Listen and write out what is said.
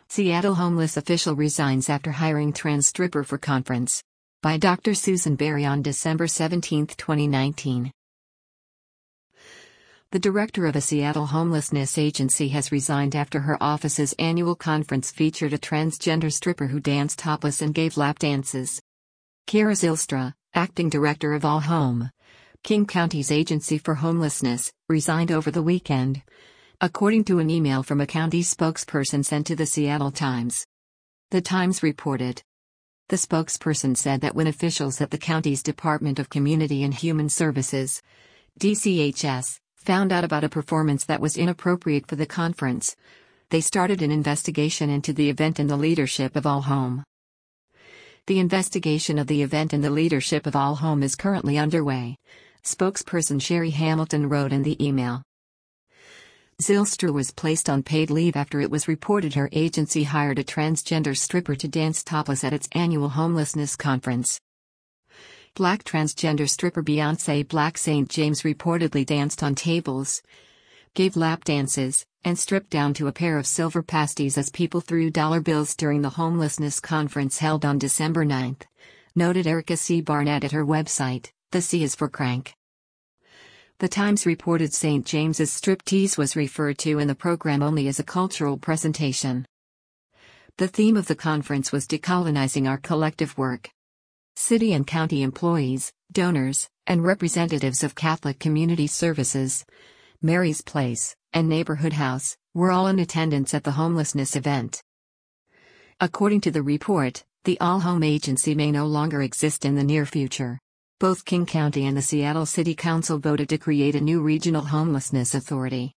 Seattle homeless official resigns after hiring trans stripper for conference. By Dr. Susan Berry on December 17, 2019. The director of a Seattle homelessness agency has resigned after her office's annual conference featured a transgender stripper who danced topless and gave lap dances. Kara Zylstra, acting director of All Home, King County's agency for homelessness, resigned over the weekend, according to an email from a county spokesperson sent to the Seattle Times. The Times reported. The spokesperson said that when officials at the county's Department of Community and Human Services, DCHS, found out about a performance that was inappropriate for the conference, they started an investigation into the event and the leadership of All Home. The investigation of the event and the leadership of All Home is currently underway, spokesperson Sherry Hamilton wrote in the email. Zylstra was placed on paid leave after it was reported her agency hired a transgender stripper to dance topless at its annual homelessness conference. Black transgender stripper Beyonce Black St. James reportedly danced on tables, gave lap dances, and stripped down to a pair of silver pasties as people threw dollar bills during the homelessness conference held on December 9, noted Erica C. Barnett at her website, The C is for Crank. The Times reported St. James's striptease was referred to in the program only as a cultural presentation. The theme of the conference was decolonizing our collective work. City and county employees, donors, and representatives of Catholic Community Services, Mary's Place, and Neighborhood House, were all in attendance at the homelessness event. According to the report, the All Home agency may no longer exist in the near future. Both King County and the Seattle City Council voted to create a new regional homelessness authority.